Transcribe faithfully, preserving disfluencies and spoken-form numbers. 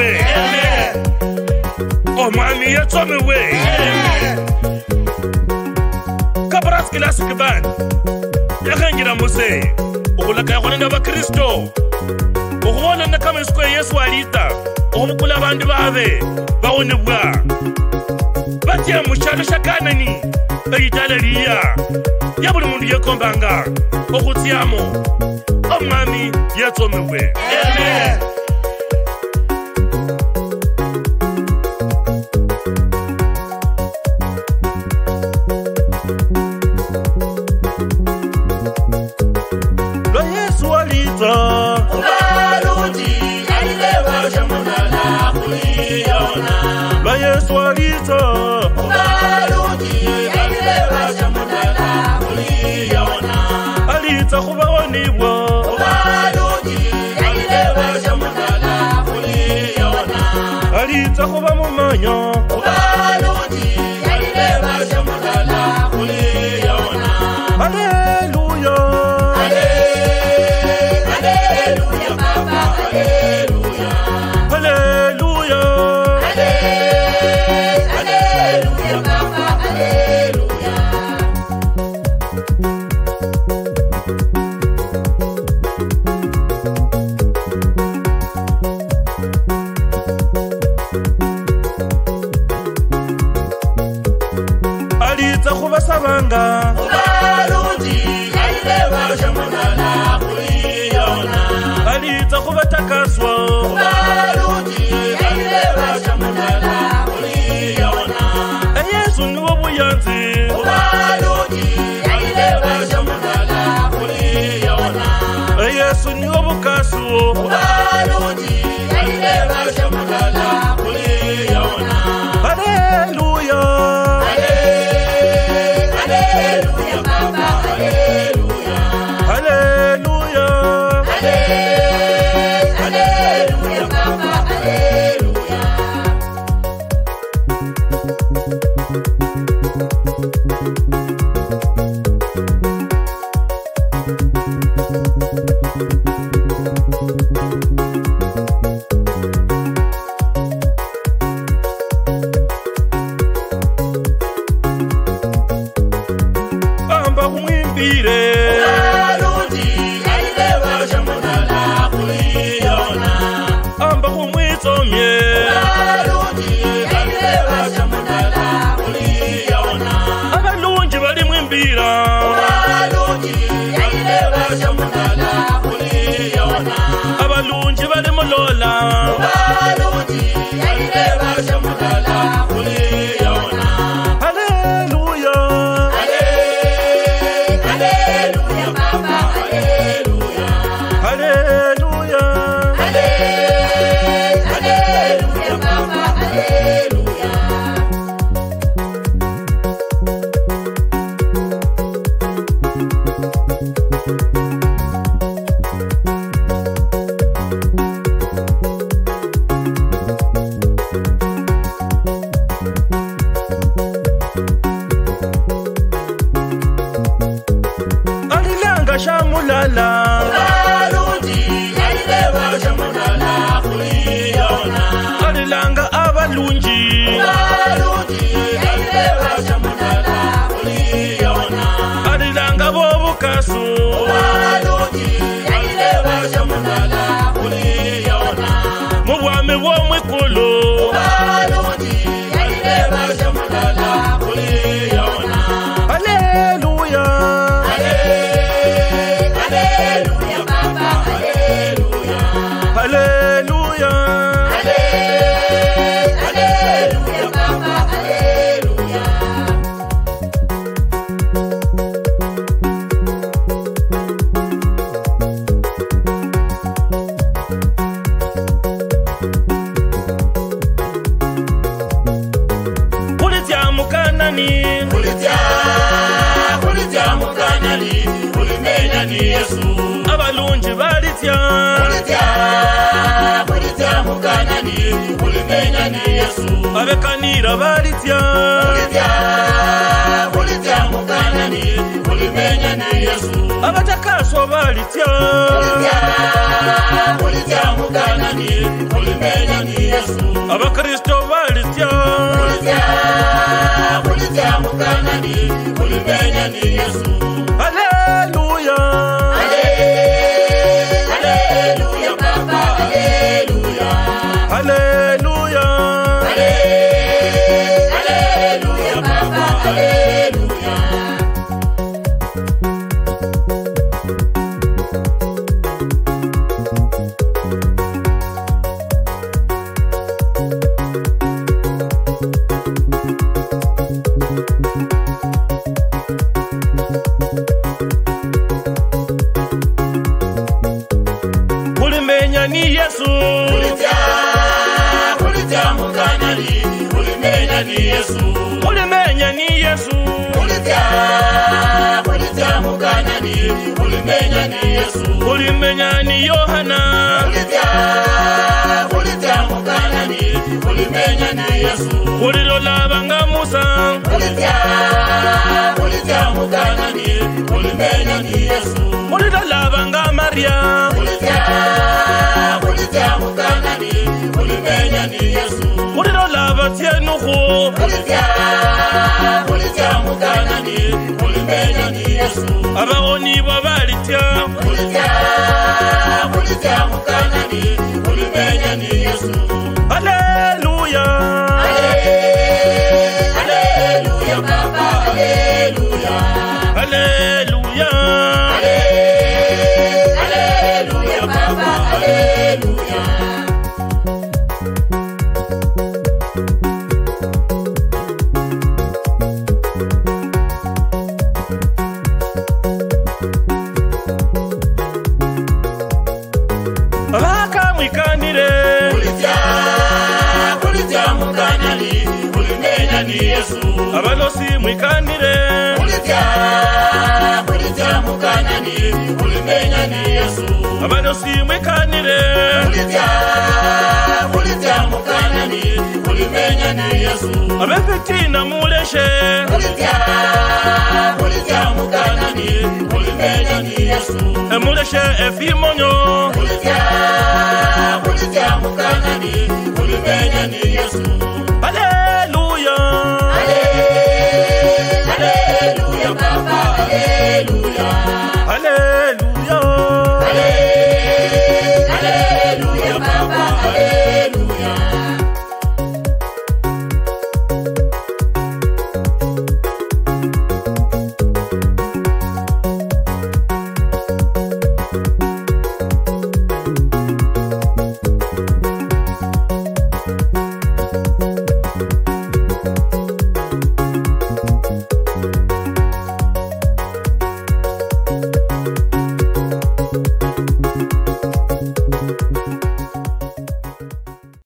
we. Oh mami yatsomi we. Kabras classic band. Yakangira muse. Ukulaka yakona ngaba Kristo. Ukubona nakama isikwe Yesu alita. Ukumukula bandu babe. Bawonebwa. Batia mushalo shakanani. Bayitala liya. Yabuli mundu yekombanga. Okutiamo. Oh mami yatsomi we. Amen. Alita kuba onibwa Alita kuba mumanya Hallelujah Hallelujah Baba Hallelujah Hallelujah Hallelujah Baba Hallelujah Alita kuba sabanga Ubarundi Alileba jamunala kuliyona Alita kuba takaswa Ubarundi Alileba jamunala kuliyona Yesu niwo buyanzi Ubarundi Alileba jamunala kuliyona Yesu niwo bukasu Ubarundi Alileba jamunala kuliyona Hallelujah Hallelujah, Baba, Hallelujah. Hallelujah. Hallelujah, Baba, Hallelujah. Ubarundi alileba jamunala kuliyona Amba kumwitomye Ubarundi alileba jamunala kuliyona Abalunji bali mwimbira Ubarundi alileba jamunala kuliyona Abalunji bali mulola Ubarundi alileba jamunala kuliyona Hallelujah Hallelujah, Baba, Hallelujah. Hallelujah. Hallelujah, Baba, Hallelujah. Shamulala Ubarundi alileba jamunala kuliyona Alilanga abalunji Ubarundi alileba jamunala kuliyona Alilanga bobukasu Ubarundi alileba jamunala kuliyona Mubwami womwikulu Ubarundi alileba jamunala kuliyona Hallelujah Hallelujah, Baba, Hallelujah. Hallelujah. Hallelujah, Baba, Hallelujah. Kulitia mukanani, kulitia, kulitia mukanani. Ni Yesu abalunji balitya kulitia kulitia mukanani kulimenya ni Yesu abekanira balitya kulitia kulitia mukanani ulimenya ni Yesu. Abatakaso balitya Mulitya, mulitya mukanani, ulimenya ni Yesu. Abakristo balitya Mulitya, mulitya mukanani, ulimenya ni Yesu. Haleluya Haleluya Baba, haleluya. Haleluya Haleluya Baba, haleluya. Ulimenya ni Yesu. Mulitya, mulitya mukanani, ulimenya ni Yesu. Ulimenya ni Yesu. Mulitya, mulitya mukanani, ulimenya ni Yesu. Ulimenya ni Yohana. Mulitya, mulitya mukanani, ulimenya ni Yesu. Ulilolabanga Musa. Mulitya, mulitya mukanani, ulimenya ni Yesu. Ulilolabanga Maria. Mulitya, mulitya mukanani, ulimenya ni Yesu. Ulilolaba Tienuhu. Mulitya, mulitya mukanani, ulimenya ni Yesu. Abawoni balitya Mulitya, mulitya mukanani, ulimenya ni Yesu. Haleluya Haleluya Baba, haleluya. Haleluya Haleluya Baba, haleluya. Abaka mwikanire Mulitya, mulitya mukanani, ulimenya ni Yesu. abalosi mwikanire Mulitya, mulitya mukanani, ulimenya ni Yesu. abalosi mwikanire Mulitya, mulitya mukanani, ulimenya ni Yesu. abefitina muleshe Mulitya, mulitya mukanani, ulimenya ni Yesu. emuleshe efimonyo Mulitya, mulitya mukanani,